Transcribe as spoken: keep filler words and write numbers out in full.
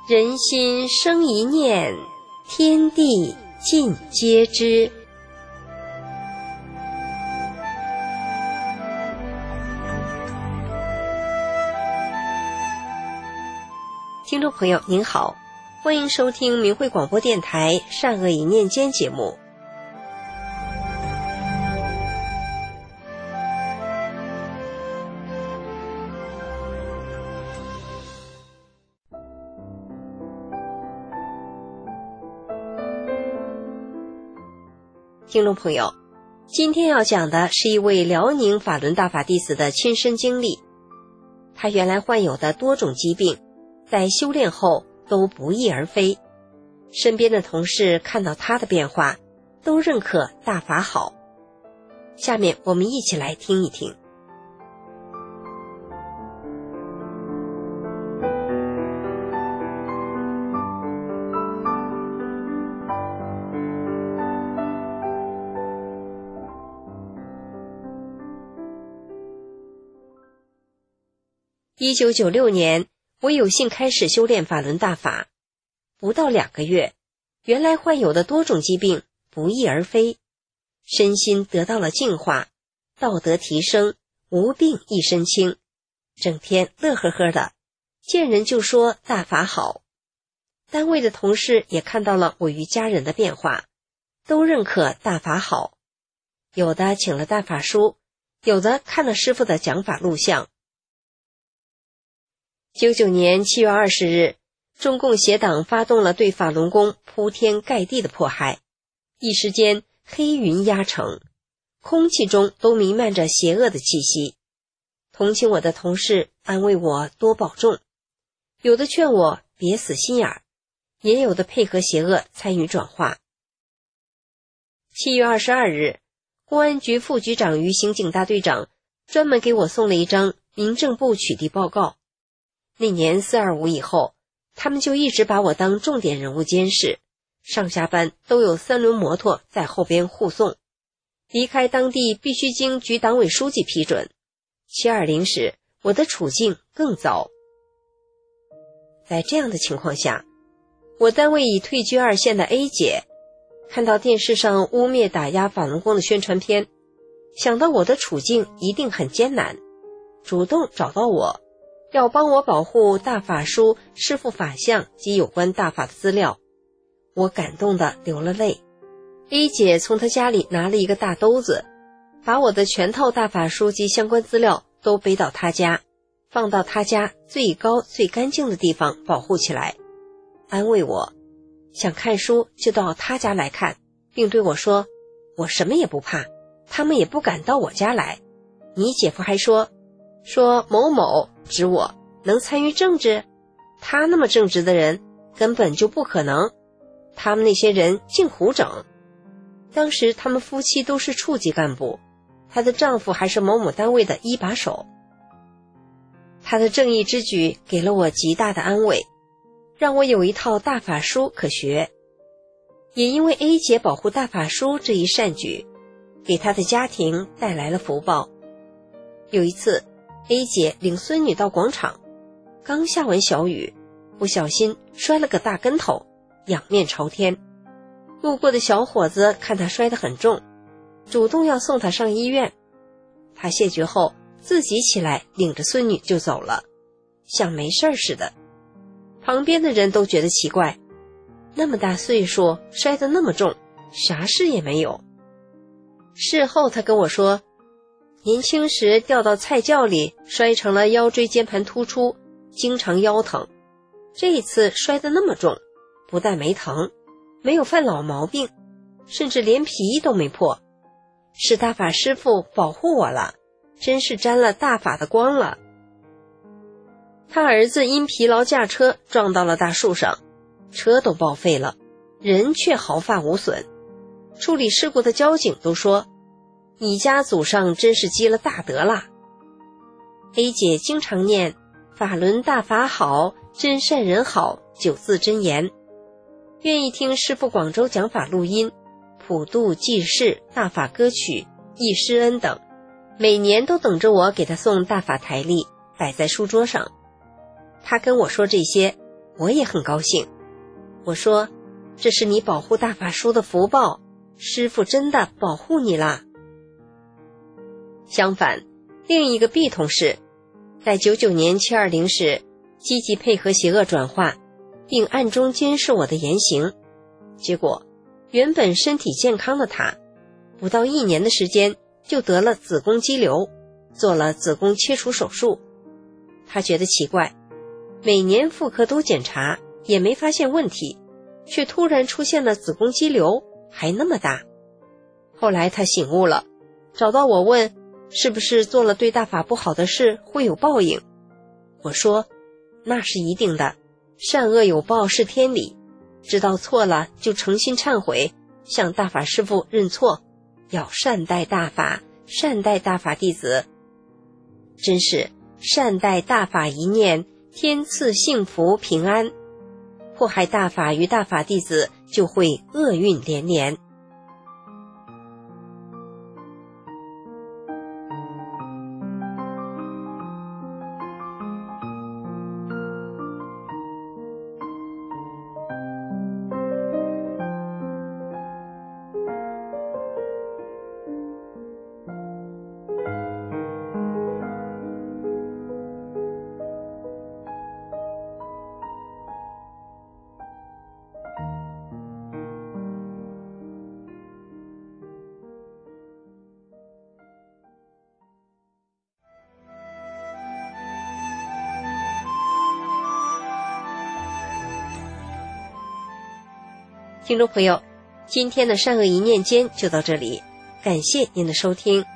人心生一念，天地尽皆知。听众朋友您好，欢迎收听明慧广播电台善恶一念间节目。听众朋友，今天要讲的是一位辽宁法轮大法弟子的亲身经历。他原来患有的多种疾病，在修炼后都不翼而飞。身边的同事看到他的变化，都认可大法好。下面我们一起来听一听。一九九六年，我有幸开始修炼法轮大法，不到两个月，原来患有的多种疾病不翼而飞，身心得到了净化，道德提升，无病一身轻，整天乐呵呵的，见人就说大法好。单位的同事也看到了我与家人的变化，都认可大法好，有的请了大法书，有的看了师父的讲法录像。九九年七月二十日，中共邪党发动了对法轮功铺天盖地的迫害，一时间黑云压城，空气中都弥漫着邪恶的气息。同情我的同事安慰我多保重，有的劝我别死心眼儿，也有的配合邪恶参与转化。七月二十二日，公安局副局长与刑警大队长专门给我送了一张民政部取缔报告。那年四二五以后，他们就一直把我当重点人物监视，上下班都有三轮摩托在后边护送，离开当地必须经局党委书记批准。七二零时，我的处境更糟。在这样的情况下，我单位已退居二线的 A 姐看到电视上污蔑打压法轮功的宣传片，想到我的处境一定很艰难，主动找到我，要帮我保护大法书、师父法相及有关大法的资料。我感动地流了泪。 A 姐从她家里拿了一个大兜子，把我的全套大法书及相关资料都背到她家，放到她家最高最干净的地方保护起来，安慰我，想看书就到她家来看，并对我说，我什么也不怕，他们也不敢到我家来。你姐夫还说说某某指我能参与政治，他那么正直的人根本就不可能，他们那些人净胡整。当时他们夫妻都是处级干部，她的丈夫还是某某单位的一把手。她的正义之举给了我极大的安慰，让我有一套大法书可学。也因为 A 姐保护大法书这一善举，给她的家庭带来了福报。有一次A 姐领孙女到广场，刚下完小雨，不小心摔了个大跟头，仰面朝天。路过的小伙子看她摔得很重，主动要送她上医院。她谢绝后，自己起来领着孙女就走了，像没事似的。旁边的人都觉得奇怪，那么大岁数摔得那么重，啥事也没有。事后她跟我说，年轻时掉到菜窖里，摔成了腰椎间盘突出，经常腰疼。这一次摔得那么重，不但没疼，没有犯老毛病，甚至连皮都没破，是大法师父保护我了，真是沾了大法的光了。他儿子因疲劳驾车撞到了大树上，车都报废了，人却毫发无损。处理事故的交警都说，你家祖上真是积了大德啦。 A 姐经常念法轮大法好，真善人好九字真言，愿意听师父广州讲法录音、普度济世、大法歌曲、忆师恩等，每年都等着我给他送大法台历，摆在书桌上。他跟我说这些， 我也很高兴。我说，这是你保护大法师的福报，师父真的保护你啦。相反，另一个 B 同事在九九年七二零时积极配合邪恶转化，并暗中监视我的言行，结果原本身体健康的他，不到一年的时间就得了子宫肌瘤，做了子宫切除手术。他觉得奇怪，每年妇科都检查也没发现问题，却突然出现了子宫肌瘤，还那么大。后来他醒悟了，找到我问，是不是做了对大法不好的事会有报应？我说，那是一定的，善恶有报是天理，知道错了就诚心忏悔，向大法师父认错，要善待大法，善待大法弟子。真是善待大法一念，天赐幸福平安，迫害大法与大法弟子就会厄运连连。听众朋友，今天的善恶一念间就到这里，感谢您的收听。